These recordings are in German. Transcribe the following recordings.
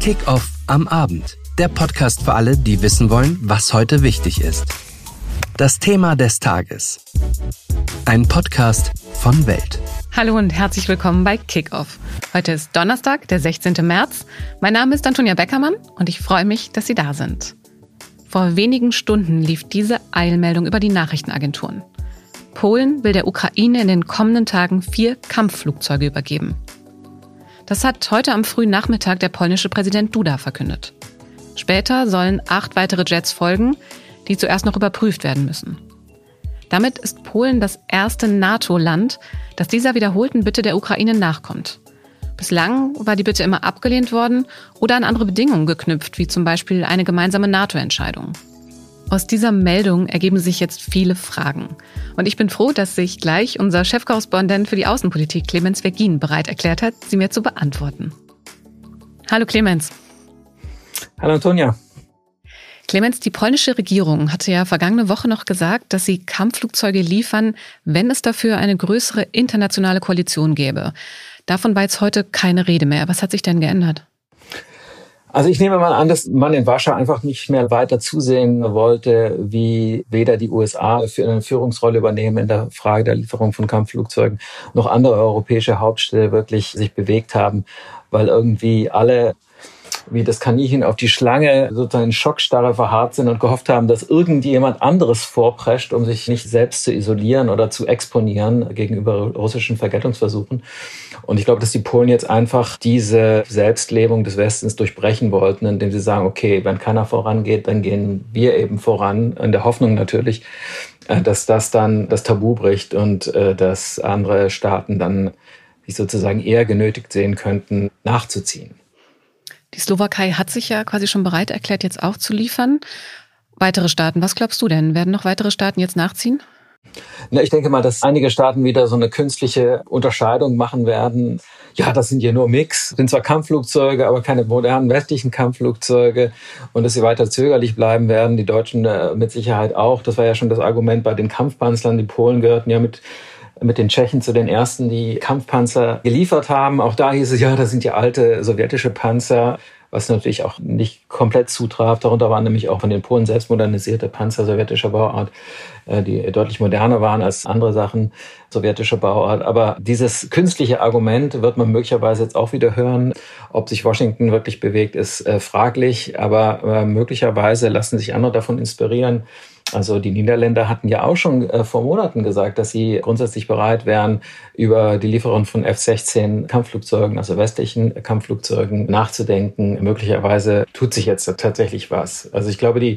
Kick-Off am Abend. Der Podcast für alle, die wissen wollen, was heute wichtig ist. Das Thema des Tages. Ein Podcast von Welt. Hallo und herzlich willkommen bei Kick-Off. Heute ist Donnerstag, der 16. März. Mein Name ist Antonia Beckermann und ich freue mich, dass Sie da sind. Vor wenigen Stunden lief diese Eilmeldung über die Nachrichtenagenturen. Polen will der Ukraine in den kommenden Tagen 4 Kampfflugzeuge übergeben. Das hat heute am frühen Nachmittag der polnische Präsident Duda verkündet. Später sollen 8 weitere Jets folgen, die zuerst noch überprüft werden müssen. Damit ist Polen das erste NATO-Land, das dieser wiederholten Bitte der Ukraine nachkommt. Bislang war die Bitte immer abgelehnt worden oder an andere Bedingungen geknüpft, wie zum Beispiel eine gemeinsame NATO-Entscheidung. Aus dieser Meldung ergeben sich jetzt viele Fragen. Und ich bin froh, dass sich gleich unser Chefkorrespondent für die Außenpolitik, Clemens Vergien, bereit erklärt hat, sie mir zu beantworten. Hallo Clemens. Hallo Antonia. Clemens, die polnische Regierung hatte ja vergangene Woche noch gesagt, dass sie Kampfflugzeuge liefern, wenn es dafür eine größere internationale Koalition gäbe. Davon war jetzt heute keine Rede mehr. Was hat sich denn geändert? Also ich nehme mal an, dass man in Warschau einfach nicht mehr weiter zusehen wollte, wie weder die USA für eine Führungsrolle übernehmen in der Frage der Lieferung von Kampfflugzeugen, noch andere europäische Hauptstädte wirklich sich bewegt haben, weil irgendwie alle wie das Kaninchen auf die Schlange sozusagen in Schockstarre verharrt sind und gehofft haben, dass irgendjemand anderes vorprescht, um sich nicht selbst zu isolieren oder zu exponieren gegenüber russischen Vergeltungsversuchen. Und ich glaube, dass die Polen jetzt einfach diese Selbstlebung des Westens durchbrechen wollten, indem sie sagen, okay, wenn keiner vorangeht, dann gehen wir eben voran, in der Hoffnung natürlich, dass das dann das Tabu bricht und dass andere Staaten dann sich sozusagen eher genötigt sehen könnten, nachzuziehen. Die Slowakei hat sich ja quasi schon bereit erklärt, jetzt auch zu liefern. Weitere Staaten, was glaubst du denn? Werden noch weitere Staaten jetzt nachziehen? Na, ich denke mal, dass einige Staaten wieder so eine künstliche Unterscheidung machen werden. Ja, das sind ja nur Mix, sind zwar Kampfflugzeuge, aber keine modernen westlichen Kampfflugzeuge. Und dass sie weiter zögerlich bleiben werden, die Deutschen mit Sicherheit auch. Das war ja schon das Argument bei den Kampfpanzern. Die Polen gehörten ja mit den Tschechen zu den ersten, die Kampfpanzer geliefert haben. Auch da hieß es, ja, das sind ja alte sowjetische Panzer, was natürlich auch nicht komplett zutraf. Darunter waren nämlich auch von den Polen selbst modernisierte Panzer sowjetischer Bauart, die deutlich moderner waren als andere Sachen sowjetischer Bauart. Aber dieses künstliche Argument wird man möglicherweise jetzt auch wieder hören. Ob sich Washington wirklich bewegt, ist fraglich. Aber möglicherweise lassen sich andere davon inspirieren. Also die Niederländer hatten ja auch schon vor Monaten gesagt, dass sie grundsätzlich bereit wären, über die Lieferung von F-16 Kampfflugzeugen, also westlichen Kampfflugzeugen, nachzudenken. Möglicherweise tut sich jetzt tatsächlich was. Also ich glaube,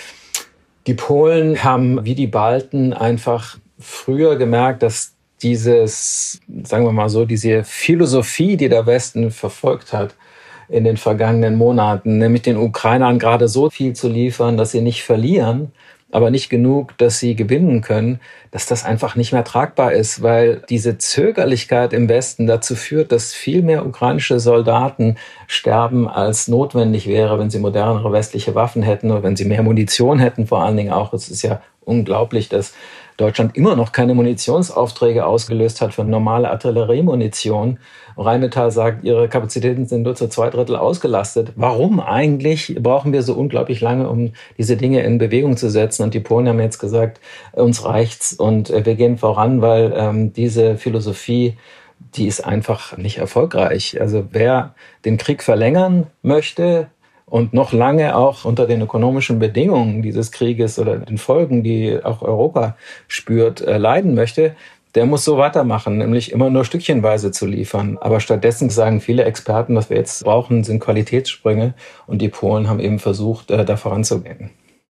die Polen haben wie die Balten einfach früher gemerkt, dass dieses, sagen wir mal so, diese Philosophie, die der Westen verfolgt hat in den vergangenen Monaten, nämlich den Ukrainern gerade so viel zu liefern, dass sie nicht verlieren, aber nicht genug, dass sie gewinnen können, dass das einfach nicht mehr tragbar ist, weil diese Zögerlichkeit im Westen dazu führt, dass viel mehr ukrainische Soldaten sterben, als notwendig wäre, wenn sie modernere westliche Waffen hätten oder wenn sie mehr Munition hätten, vor allen Dingen auch. Es ist ja unglaublich, dass Deutschland immer noch keine Munitionsaufträge ausgelöst hat für normale Artilleriemunition. Rheinmetall sagt, ihre Kapazitäten sind nur zu 2/3 ausgelastet. Warum eigentlich brauchen wir so unglaublich lange, um diese Dinge in Bewegung zu setzen? Und die Polen haben jetzt gesagt, uns reicht's und wir gehen voran, weil diese Philosophie, die ist einfach nicht erfolgreich. Also wer den Krieg verlängern möchte und noch lange auch unter den ökonomischen Bedingungen dieses Krieges oder den Folgen, die auch Europa spürt, leiden möchte, der muss so weitermachen, nämlich immer nur stückchenweise zu liefern. Aber stattdessen sagen viele Experten, was wir jetzt brauchen, sind Qualitätssprünge. Und die Polen haben eben versucht, da voranzugehen.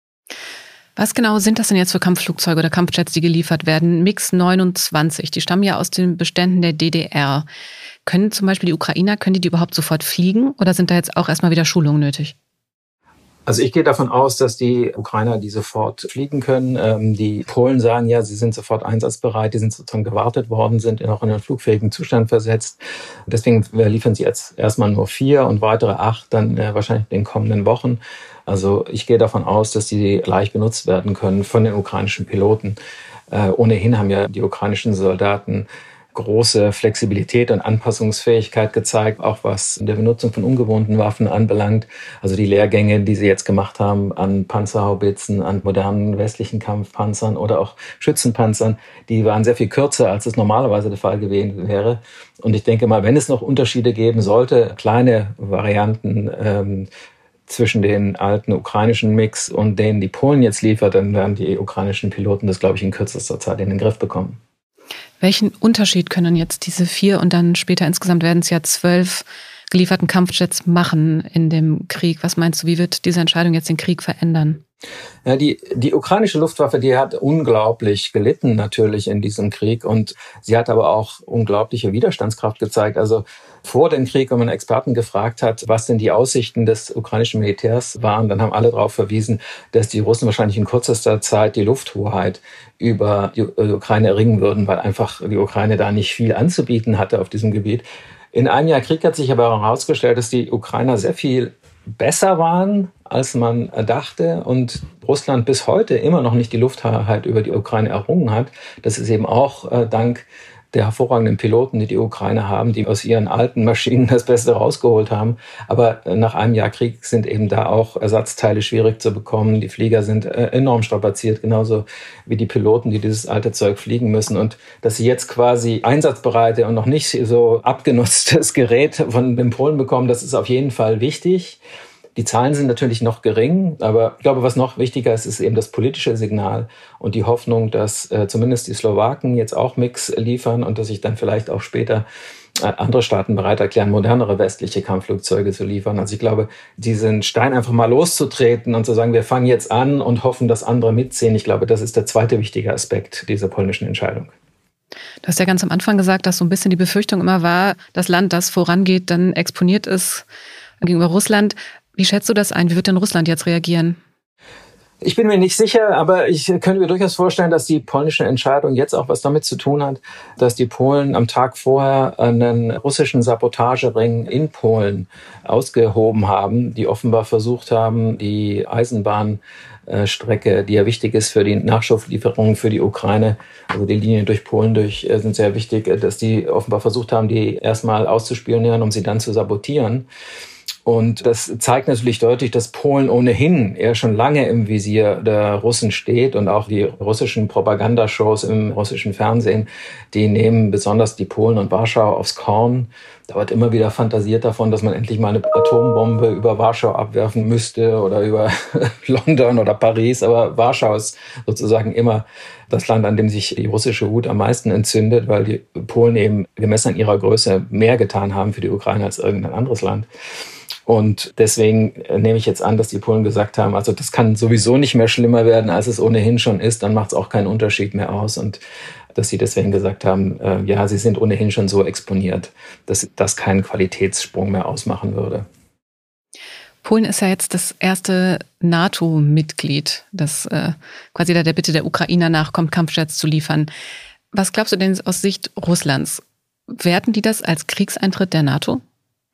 Was genau sind das denn jetzt für Kampfflugzeuge oder Kampfjets, die geliefert werden? MiG-29, die stammen ja aus den Beständen der DDR. Können zum Beispiel die Ukrainer, können die überhaupt sofort fliegen oder sind da jetzt auch erstmal wieder Schulungen nötig? Also ich gehe davon aus, dass die Ukrainer die sofort fliegen können. Die Polen sagen ja, sie sind sofort einsatzbereit, die sind sozusagen gewartet worden, sind auch in einen flugfähigen Zustand versetzt. Deswegen liefern sie jetzt erstmal nur 4 und weitere 8 dann wahrscheinlich in den kommenden Wochen. Also ich gehe davon aus, dass die gleich benutzt werden können von den ukrainischen Piloten. Ohnehin haben ja die ukrainischen Soldaten große Flexibilität und Anpassungsfähigkeit gezeigt, auch was der Benutzung von ungewohnten Waffen anbelangt. Also die Lehrgänge, die sie jetzt gemacht haben an Panzerhaubitzen, an modernen westlichen Kampfpanzern oder auch Schützenpanzern, die waren sehr viel kürzer, als es normalerweise der Fall gewesen wäre. Und ich denke mal, wenn es noch Unterschiede geben sollte, kleine Varianten zwischen den alten ukrainischen Mix und denen, die Polen jetzt liefert, dann werden die ukrainischen Piloten das, glaube ich, in kürzester Zeit in den Griff bekommen. Welchen Unterschied können jetzt diese 4 und dann später insgesamt werden es ja 12 gelieferten Kampfjets machen in dem Krieg? Was meinst du, wie wird diese Entscheidung jetzt den Krieg verändern? Ja, die ukrainische Luftwaffe, die hat unglaublich gelitten natürlich in diesem Krieg und sie hat aber auch unglaubliche Widerstandskraft gezeigt. Also vor dem Krieg, wenn man Experten gefragt hat, was denn die Aussichten des ukrainischen Militärs waren, dann haben alle darauf verwiesen, dass die Russen wahrscheinlich in kürzester Zeit die Lufthoheit über die Ukraine erringen würden, weil einfach die Ukraine da nicht viel anzubieten hatte auf diesem Gebiet. In einem Jahr Krieg hat sich aber herausgestellt, dass die Ukrainer sehr viel besser waren, als man dachte und Russland bis heute immer noch nicht die Lufthoheit über die Ukraine errungen hat. Das ist eben auch dank der hervorragenden Piloten, die die Ukrainer haben, die aus ihren alten Maschinen das Beste rausgeholt haben. Aber nach einem Jahr Krieg sind eben da auch Ersatzteile schwierig zu bekommen. Die Flieger sind enorm strapaziert, genauso wie die Piloten, die dieses alte Zeug fliegen müssen. Und dass sie jetzt quasi einsatzbereite und noch nicht so abgenutztes Gerät von den Polen bekommen, das ist auf jeden Fall wichtig. Die Zahlen sind natürlich noch gering, aber ich glaube, was noch wichtiger ist, ist eben das politische Signal und die Hoffnung, dass zumindest die Slowaken jetzt auch Mix liefern und dass sich dann vielleicht auch später andere Staaten bereit erklären, modernere westliche Kampfflugzeuge zu liefern. Also ich glaube, diesen Stein einfach mal loszutreten und zu sagen, wir fangen jetzt an und hoffen, dass andere mitziehen, ich glaube, das ist der zweite wichtige Aspekt dieser polnischen Entscheidung. Du hast ja ganz am Anfang gesagt, dass so ein bisschen die Befürchtung immer war, das Land, das vorangeht, dann exponiert ist gegenüber Russland. Wie schätzt du das ein? Wie wird denn Russland jetzt reagieren? Ich bin mir nicht sicher, aber ich könnte mir durchaus vorstellen, dass die polnische Entscheidung jetzt auch was damit zu tun hat, dass die Polen am Tag vorher einen russischen Sabotagering in Polen ausgehoben haben, die offenbar versucht haben, die Eisenbahnstrecke, die ja wichtig ist für die Nachschubslieferungen für die Ukraine, also die Linien durch Polen sind sehr wichtig, dass die offenbar versucht haben, die erstmal auszuspionieren, um sie dann zu sabotieren. Und das zeigt natürlich deutlich, dass Polen ohnehin eher schon lange im Visier der Russen steht und auch die russischen Propagandashows im russischen Fernsehen, die nehmen besonders die Polen und Warschau aufs Korn. Da wird immer wieder fantasiert davon, dass man endlich mal eine Atombombe über Warschau abwerfen müsste oder über London oder Paris. Aber Warschau ist sozusagen immer das Land, an dem sich die russische Wut am meisten entzündet, weil die Polen eben gemessen an ihrer Größe mehr getan haben für die Ukraine als irgendein anderes Land. Und deswegen nehme ich jetzt an, dass die Polen gesagt haben, also das kann sowieso nicht mehr schlimmer werden, als es ohnehin schon ist, dann macht es auch keinen Unterschied mehr aus. Und dass sie deswegen gesagt haben, ja, sie sind ohnehin schon so exponiert, dass das keinen Qualitätssprung mehr ausmachen würde. Polen ist ja jetzt das erste NATO-Mitglied, das quasi der Bitte der Ukrainer nachkommt, Kampfjets zu liefern. Was glaubst du denn aus Sicht Russlands? Werten die das als Kriegseintritt der NATO?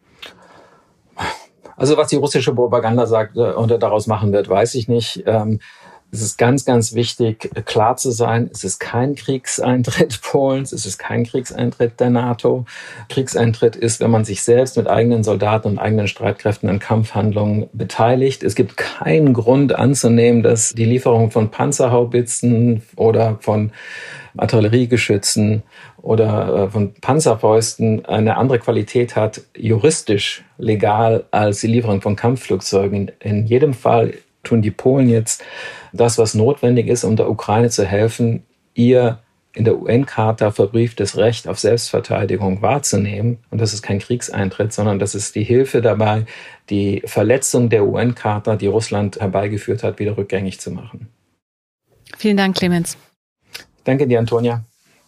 Also was die russische Propaganda sagt und daraus machen wird, weiß ich nicht. Es ist ganz, ganz wichtig, klar zu sein, es ist kein Kriegseintritt Polens, es ist kein Kriegseintritt der NATO. Kriegseintritt ist, wenn man sich selbst mit eigenen Soldaten und eigenen Streitkräften an Kampfhandlungen beteiligt. Es gibt keinen Grund anzunehmen, dass die Lieferung von Panzerhaubitzen oder von Artilleriegeschützen oder von Panzerfäusten eine andere Qualität hat, juristisch legal, als die Lieferung von Kampfflugzeugen. In jedem Fall tun die Polen jetzt das, was notwendig ist, um der Ukraine zu helfen, ihr in der UN-Charta verbrieftes Recht auf Selbstverteidigung wahrzunehmen. Und das ist kein Kriegseintritt, sondern das ist die Hilfe dabei, die Verletzung der UN-Charta, die Russland herbeigeführt hat, wieder rückgängig zu machen. Vielen Dank, Clemens. Danke dir, Antonia.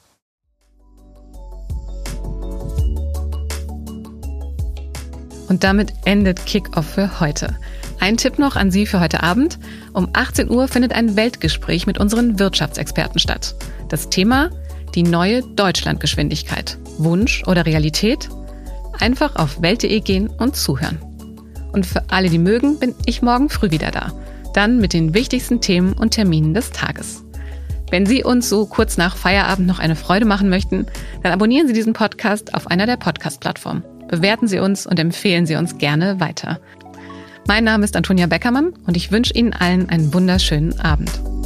Und damit endet Kick-Off für heute. Ein Tipp noch an Sie für heute Abend. Um 18 Uhr findet ein Weltgespräch mit unseren Wirtschaftsexperten statt. Das Thema: die neue Deutschlandgeschwindigkeit. Wunsch oder Realität? Einfach auf welt.de gehen und zuhören. Und für alle, die mögen, bin ich morgen früh wieder da. Dann mit den wichtigsten Themen und Terminen des Tages. Wenn Sie uns so kurz nach Feierabend noch eine Freude machen möchten, dann abonnieren Sie diesen Podcast auf einer der Podcast-Plattformen. Bewerten Sie uns und empfehlen Sie uns gerne weiter. Mein Name ist Antonia Beckermann und ich wünsche Ihnen allen einen wunderschönen Abend.